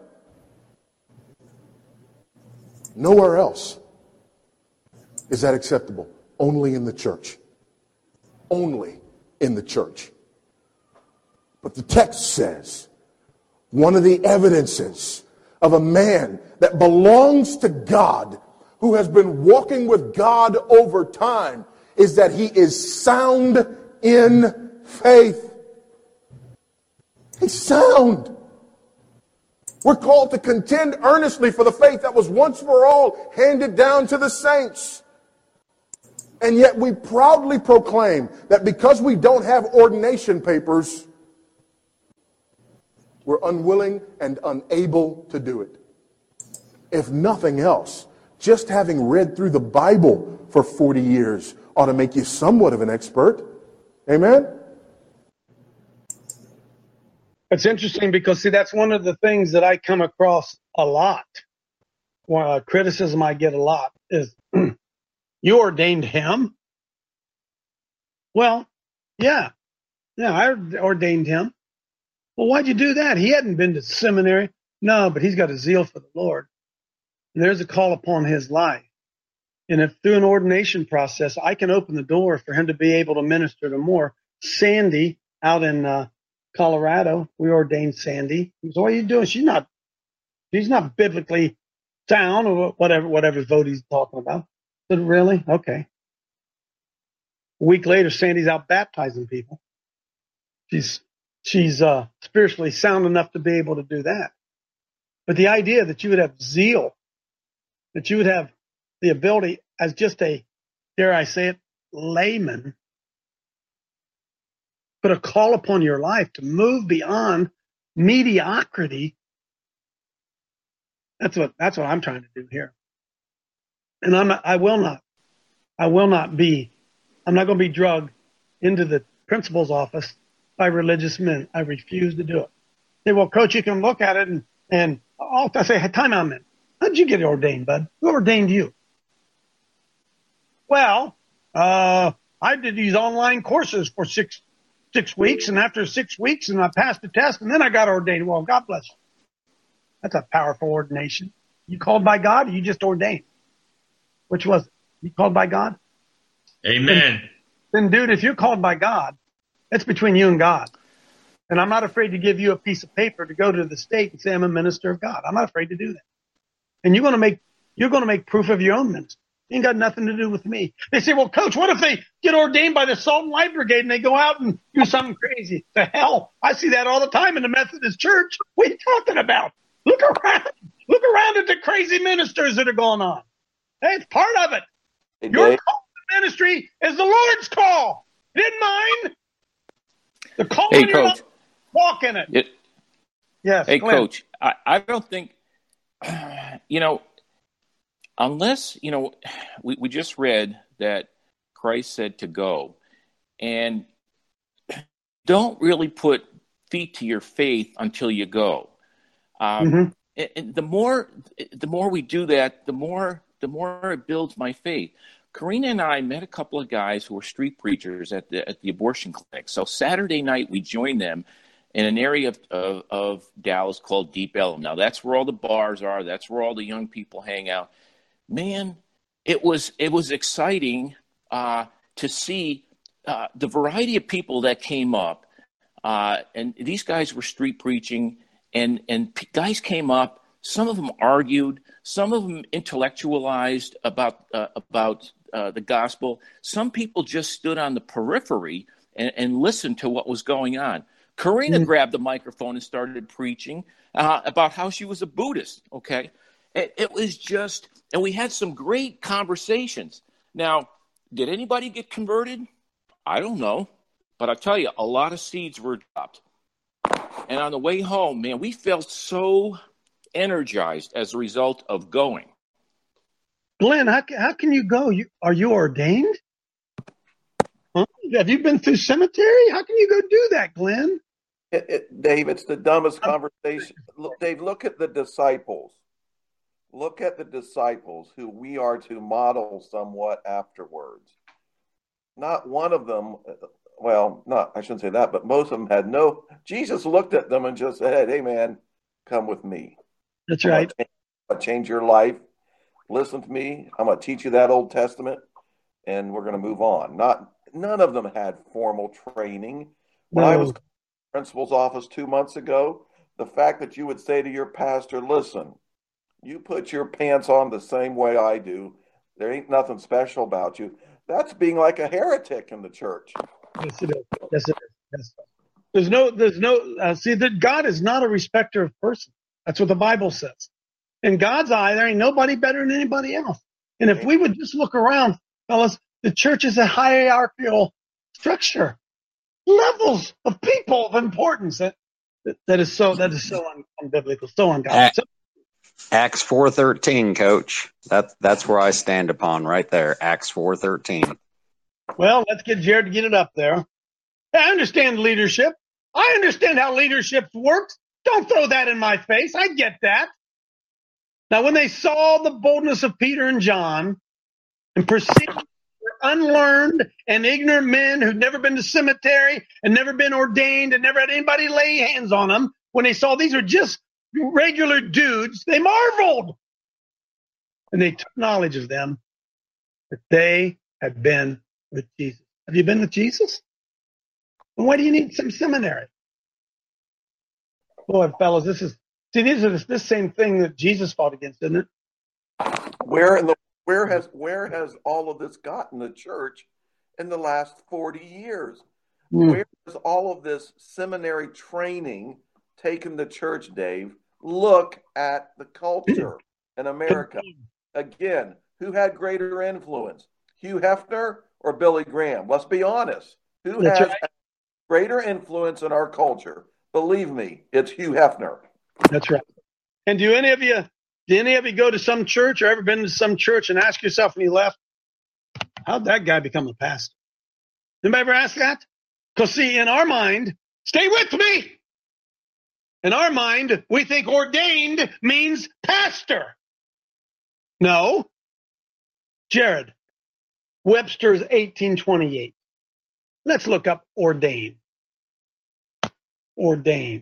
Nowhere else is that acceptable. Only in the church. Only in the church. But the text says one of the evidences of a man that belongs to God, who has been walking with God over time, is that he is sound in faith. He's sound. We're called to contend earnestly for the faith that was once for all handed down to the saints. And yet we proudly proclaim that because we don't have ordination papers, we're unwilling and unable to do it. If nothing else, just having read through the Bible for 40 years ought to make you somewhat of an expert. Amen? It's interesting because, see, that's one of the things that I come across a lot. Criticism I get a lot is, you ordained him? Well, yeah, I ordained him. Well, why'd you do that? He hadn't been to seminary. No, but he's got a zeal for the Lord. And there's a call upon his life. And if through an ordination process, I can open the door for him to be able to minister to more. Sandy out in Colorado, we ordained Sandy. He goes, what are you doing? She's not biblically sound, or whatever vote he's talking about. I said, really? Okay. A week later, Sandy's out baptizing people. She's spiritually sound enough to be able to do that. But the idea that you would have zeal, that you would have the ability as just a, dare I say it, layman, put a call upon your life to move beyond mediocrity. That's what I'm trying to do here. And I'm not going to be drugged into the principal's office by religious men. I refuse to do it. Say, well, coach, you can look at it and I say, hey, time out a minute. How'd you get ordained, bud? Who ordained you? Well, I did these online courses for six weeks, and after 6 weeks, and I passed the test, and then I got ordained. Well, God bless you. That's a powerful ordination. You called by God, or you just ordained? Which was it? You called by God? Amen. Then, dude, if you're called by God, it's between you and God. And I'm not afraid to give you a piece of paper to go to the state and say I'm a minister of God. I'm not afraid to do that. And you're going to make proof of your own ministry. It ain't got nothing to do with me. They say, well, coach, what if they get ordained by the Salt and Light Brigade and they go out and do something crazy? The hell, I see that all the time in the Methodist Church. What are you talking about? Look around at the crazy ministers that are going on. Hey, it's part of it. Hey, Your Dave. call to ministry is the Lord's call. It isn't mine. The call Hey, in your Coach. life, walk in it. Yes. Hey, go ahead. Coach, I don't think, unless, we just read that Christ said to go. And don't really put feet to your faith until you go. And the more we do that, the more it builds my faith. Karina and I met a couple of guys who were street preachers at the abortion clinic. So Saturday night we joined them in an area of Dallas called Deep Ellum. Now that's where all the bars are. That's where all the young people hang out. Man, it was exciting to see the variety of people that came up. And these guys were street preaching, and guys came up. Some of them argued. Some of them intellectualized about the gospel. Some people just stood on the periphery and listened to what was going on. Karina grabbed the microphone and started preaching about how she was a Buddhist. Okay, it was just, and we had some great conversations. Now, did anybody get converted? I don't know, but I tell you, a lot of seeds were dropped. And on the way home, man, we felt so energized as a result of going. Glenn, how can you go? Are you ordained? Huh? Have you been through seminary? How can you go do that, Glenn? Dave, it's the dumbest conversation. Look, Dave, look at the disciples. Look at the disciples who we are to model somewhat afterwards. Not one of them, well, I shouldn't say that, but most of them Jesus looked at them and just said, hey, man, come with me. That's right. I'll change your life. Listen to me. I'm going to teach you that Old Testament, and we're going to move on. None of them had formal training. When I was in the principal's office 2 months ago, the fact that you would say to your pastor, listen, you put your pants on the same way I do. There ain't nothing special about you. That's being like a heretic in the church. Yes, it is. Yes, it is. Yes. See, that God is not a respecter of persons. That's what the Bible says. In God's eye, there ain't nobody better than anybody else. And if we would just look around, fellas, the church is a hierarchical structure, levels of people of importance that is so unbiblical, so ungodly. Acts 4:13, Coach. That's where I stand upon right there. Acts 4:13. Well, let's get Jared to get it up there. I understand leadership. I understand how leadership works. Don't throw that in my face. I get that. Now, when they saw the boldness of Peter and John and perceived unlearned and ignorant men who'd never been to cemetery and never been ordained and never had anybody lay hands on them, when they saw these are just regular dudes, they marveled. And they took knowledge of them that they had been with Jesus. Have you been with Jesus? And why do you need some seminary? Boy, fellas, this is this same thing that Jesus fought against, isn't it? Where has all of this gotten the church in the last 40 years? Where has all of this seminary training taken the church, Dave? Look at the culture in America. Again, who had greater influence, Hugh Hefner or Billy Graham? Let's be honest. Who has greater influence in our culture? Believe me, it's Hugh Hefner. That's right. And do any of you go to some church or ever been to some church and ask yourself when you left, how'd that guy become a pastor? Anybody ever ask that? Because see, in our mind, stay with me. In our mind, we think ordained means pastor. No. Jared, Webster's 1828. Let's look up ordained. Ordained.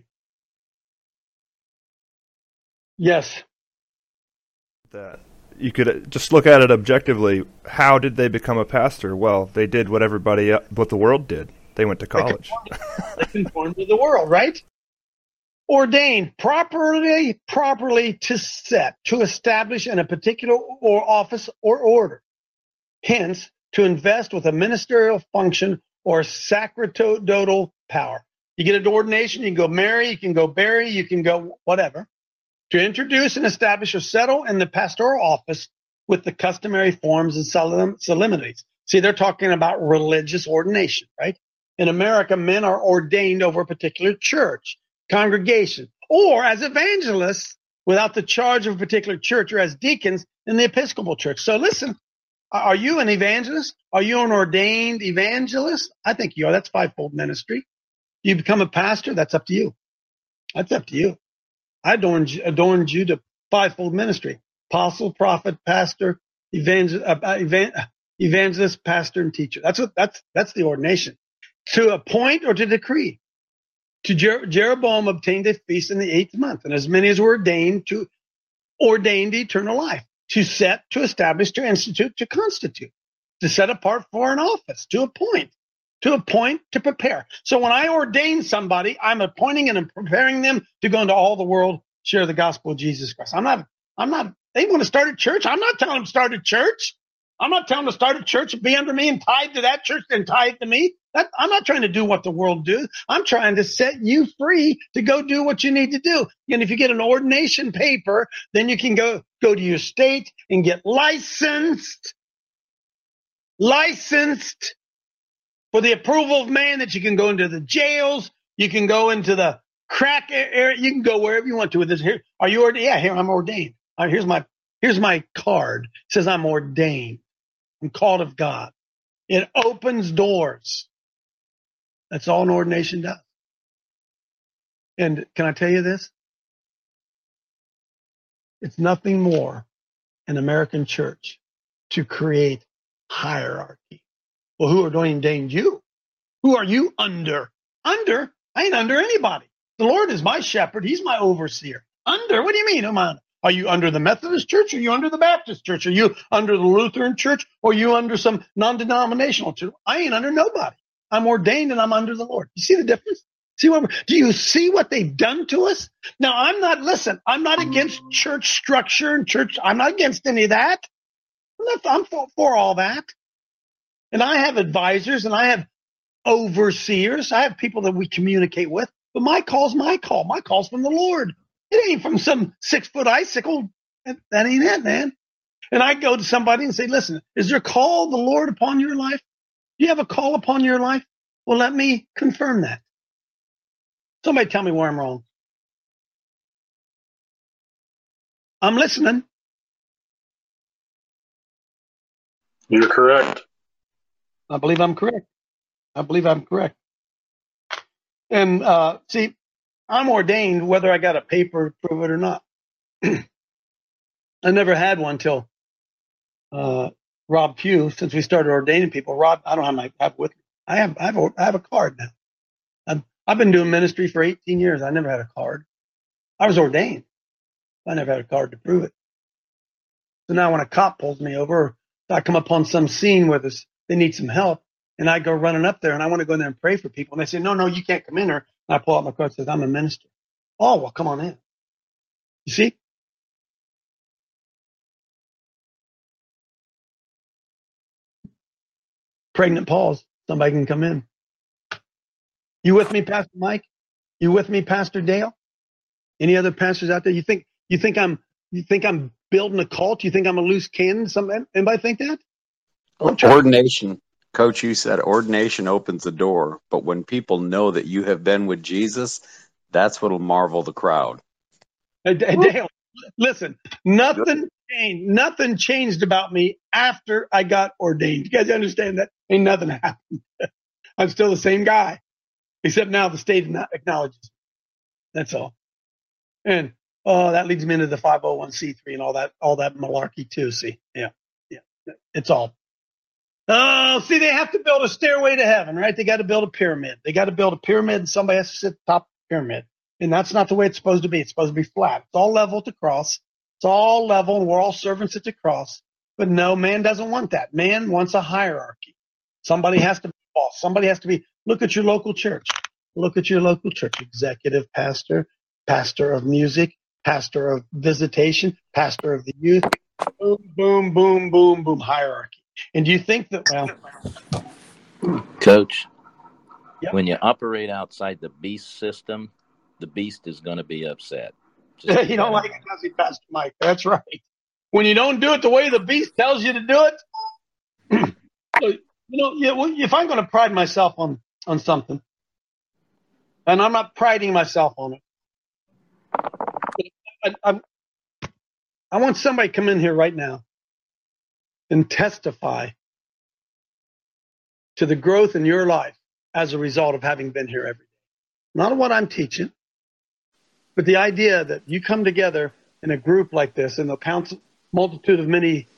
Yes. That you could just look at it objectively. How did they become a pastor? Well, they did what what the world did. They went to college. They conformed to the world, right? Ordained, properly to set, to establish in a particular or office or order. Hence, to invest with a ministerial function or sacerdotal power. You get an ordination, you can go marry, you can go bury, you can go whatever. To introduce and establish or settle in the pastoral office with the customary forms and solemnities. See, they're talking about religious ordination, right? In America, men are ordained over a particular church, congregation, or as evangelists without the charge of a particular church, or as deacons in the Episcopal Church. So listen, are you an evangelist? Are you an ordained evangelist? I think you are. That's fivefold ministry. You become a pastor, that's up to you. That's up to you. I adorned you to fivefold ministry: apostle, prophet, pastor, evangelist, pastor, and teacher. That's the ordination. To appoint or to decree. To Jeroboam obtained a feast in the 8th month, and as many as were ordained eternal life. To set, to establish, to institute, to constitute, to set apart for an office, to appoint, to prepare. So when I ordain somebody, I'm appointing and I'm preparing them to go into all the world, share the gospel of Jesus Christ. I'm not, they want to start a church. I'm not telling them to start a church. I'm not telling them to start a church and be under me and tithe to that church and tithe to me. I'm not trying to do what the world do. I'm trying to set you free to go do what you need to do. And if you get an ordination paper, then you can go to your state and get licensed for the approval of man, that you can go into the jails. You can go into the crack area. You can go wherever you want to with this. Here, are you ordained? Yeah, here, I'm ordained. Here's my card. It says I'm ordained. I'm called of God. It opens doors. That's all an ordination does. And can I tell you this? It's nothing more in American church to create hierarchy. Well, who ordained you? Who are you under? Under? I ain't under anybody. The Lord is my shepherd. He's my overseer. Under? What do you mean? Am I? Are you under the Methodist church? Are you under the Baptist church? Are you under the Lutheran church? Or are you under some non-denominational church? I ain't under nobody. I'm ordained and I'm under the Lord. You see the difference? Do you see what they've done to us? Now, I'm not against church structure and church. I'm not against any of that. I'm for all that. And I have advisors and I have overseers. I have people that we communicate with. But my call's my call. My call's from the Lord. It ain't from some 6-foot icicle. That ain't it, man. And I go to somebody and say, listen, is there a call of the Lord upon your life? Do you have a call upon your life? Well, let me confirm that. Somebody tell me where I'm wrong. I'm listening. You're correct. I believe I'm correct. And see, I'm ordained whether I got a paper to prove it or not. I never had one till Rob Pugh, since we started ordaining people. Rob, I don't have my app with me. I have a card now. I've been doing ministry for 18 years. I never had a card. I was ordained. I never had a card to prove it. So now when a cop pulls me over, I come upon some scene where they need some help, and I go running up there, and I want to go in there and pray for people. And they say, no, you can't come in here. And I pull out my card and says, I'm a minister. Oh, well, come on in. You see? Pregnant pause. Somebody can come in. You with me, Pastor Mike? You with me, Pastor Dale? Any other pastors out there? You think I'm building a cult? You think I'm a loose cannon? Anybody think that? Ordination. Coach, you said ordination opens the door, but when people know that you have been with Jesus, that's what'll marvel the crowd. Dale, listen, nothing changed about me after I got ordained. You guys understand that? Ain't nothing happened. I'm still the same guy, except now the state acknowledges me. That's all. And that leads me into the 501c3 and all that malarkey too. See, yeah, it's all. Oh, see, they have to build a stairway to heaven, right? They got to build a pyramid. And somebody has to sit at the top of the pyramid. And that's not the way it's supposed to be. It's supposed to be flat. It's all level at the cross. It's all level, and we're all servants at the cross. But no, man doesn't want that. Man wants a hierarchy. Somebody has to be boss. Somebody has to be. Look at your local church. Executive pastor, pastor of music, pastor of visitation, pastor of the youth. Boom, boom, boom, boom, boom, hierarchy. And do you think that, Coach, yep. When you operate outside the beast system, the beast is going to be upset. You don't like it, does he, Pastor Mike? That's right. When you don't do it the way the beast tells you to do it, if I'm going to pride myself on something, and I'm not priding myself on it, I want somebody to come in here right now and testify to the growth in your life as a result of having been here every day. not of what I'm teaching, but the idea that you come together in a group like this, and the multitude of many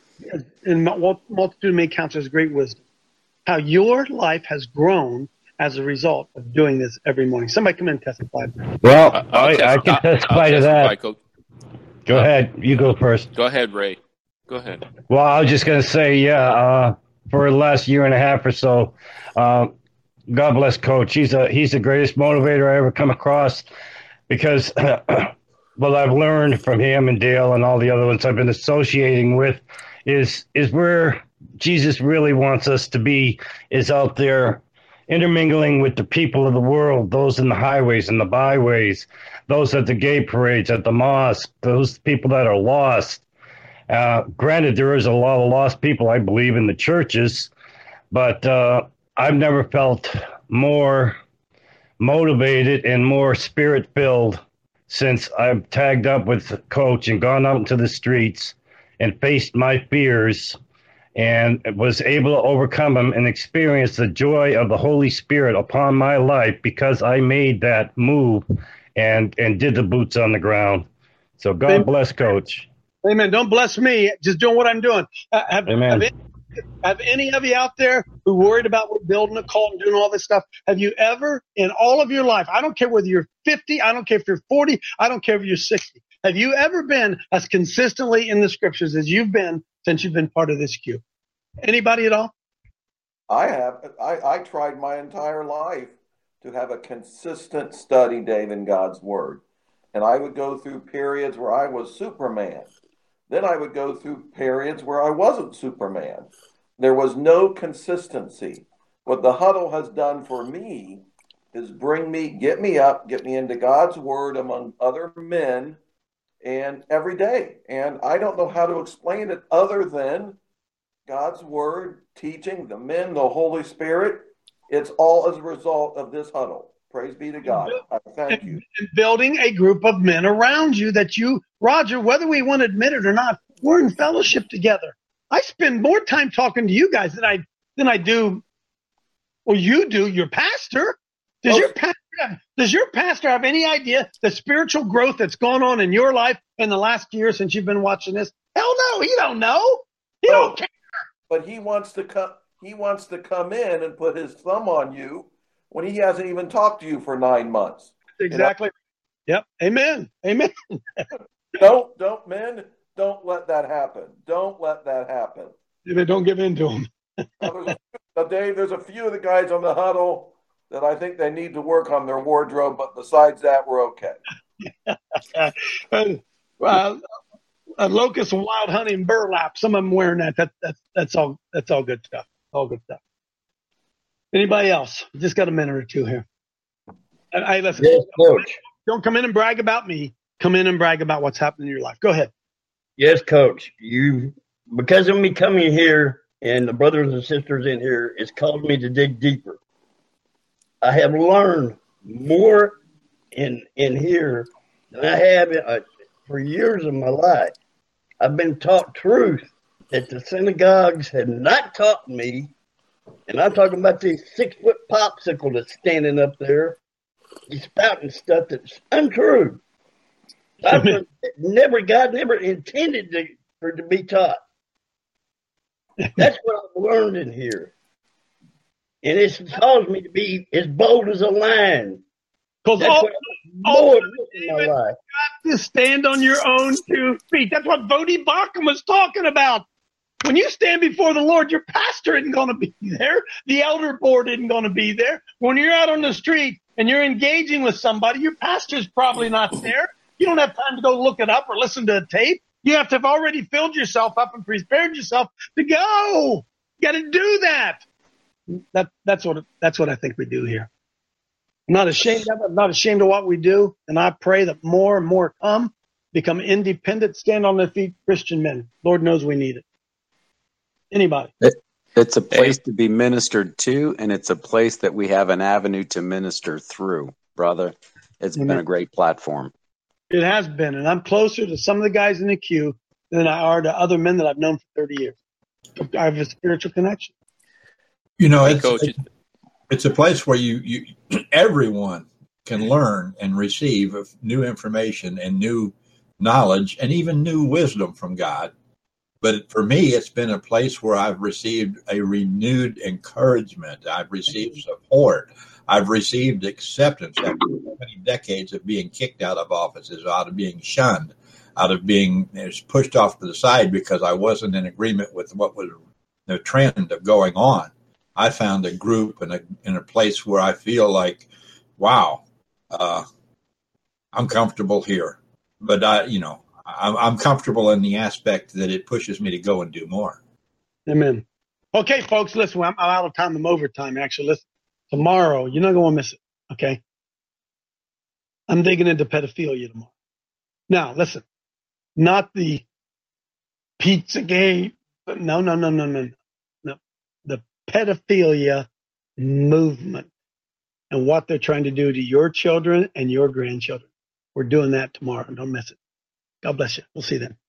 counselors, great wisdom. How your life has grown as a result of doing this every morning. Somebody come in and testify. Well, I can testify to that. Coach. Go ahead. You go first. Go ahead, Ray. Go ahead. Well, I was just going to say, for the last year and a half or so, God bless Coach. He's the greatest motivator I ever come across because what I've learned from him and Dale and all the other ones I've been associating with is where Jesus really wants us to be, is out there intermingling with the people of the world, those in the highways and the byways, those at the gay parades, at the mosque, those people that are lost. Granted, there is a lot of lost people, I believe, in the churches, but I've never felt more motivated and more spirit-filled since I've tagged up with Coach and gone out into the streets and faced my fears and was able to overcome them and experience the joy of the Holy Spirit upon my life because I made that move and did the boots on the ground. So God bless Coach. Amen. Don't bless me. Just doing what I'm doing. Amen. Have any of you out there who worried about building a cult and doing all this stuff, have you ever in all of your life, I don't care whether you're 50, I don't care if you're 40, I don't care if you're 60, have you ever been as consistently in the scriptures as you've been since you've been part of this queue? Anybody at all? I have. I tried my entire life to have a consistent study, Dave, in God's Word. And I would go through periods where I was Superman. Then I would go through periods where I wasn't Superman. There was no consistency. What the huddle has done for me is get me up, get me into God's Word among other men, and every day. And I don't know how to explain it other than God's Word, teaching, the men, the Holy Spirit. It's all as a result of this huddle. Praise be to God. I thank you. And building a group of men around you that you, Roger, whether we want to admit it or not, we're in fellowship together. I spend more time talking to you guys than I do, or you do, your pastor. Does your pastor have any idea the spiritual growth that's gone on in your life in the last year since you've been watching this? Hell no, he don't know. He don't care. But he wants to come in and put his thumb on you when he hasn't even talked to you for 9 months. Exactly. You know? Yep. Amen. Amen. Don't let that happen. Don't let that happen. Don't give in to him. Dave, there's a few of the guys on the huddle that I think they need to work on their wardrobe, but besides that, we're okay. Locust, wild honey, and burlap. Some of them wearing that. That's all good stuff. All good stuff. Anybody else? Just got a minute or two here. Hey, listen. Yes, Coach. Don't come in and brag about me. Come in and brag about what's happening in your life. Go ahead. Yes, Coach. Because of me coming here and the brothers and sisters in here, it's caused me to dig deeper. I have learned more in here than I have for years of my life. I've been taught truth that the synagogues have not taught me. And I'm talking about this 6-foot popsicle that's standing up there. He's spouting stuff that's untrue. God never intended for it to be taught. That's what I've learned in here. And it's caused me to be as bold as a lion. Because in my life. You got to stand on your own 2 feet. That's what Vodi Bakum was talking about. When you stand before the Lord, your pastor isn't going to be there. The elder board isn't going to be there. When you're out on the street and you're engaging with somebody, your pastor's probably not there. You don't have time to go look it up or listen to a tape. You have to have already filled yourself up and prepared yourself to go. You got to do that. That's what I think we do here. I'm not ashamed of it. I'm not ashamed of what we do. And I pray that more and more become independent, stand on their feet, Christian men. Lord knows we need it. Anybody? It's a place to be ministered to, and it's a place that we have an avenue to minister through, brother. It's been a great platform. It has been, and I'm closer to some of the guys in the queue than I are to other men that I've known for 30 years. I have a spiritual connection. You know, it's a place where you everyone can learn and receive of new information and new knowledge and even new wisdom from God. But for me, it's been a place where I've received a renewed encouragement. I've received support. I've received acceptance after so many decades of being kicked out of offices, out of being shunned, out of being pushed off to the side because I wasn't in agreement with what was the trend of going on. I found a group in a place where I feel like, wow, I'm comfortable here. But I'm comfortable in the aspect that it pushes me to go and do more. Amen. Okay, folks, listen, I'm out of time. I'm overtime, actually. Listen, tomorrow, you're not going to miss it, okay? I'm digging into pedophilia tomorrow. Now, listen, not the Pizzagate, but no. The pedophilia movement and what they're trying to do to your children and your grandchildren. We're doing that tomorrow. Don't miss it. God bless you. We'll see you then.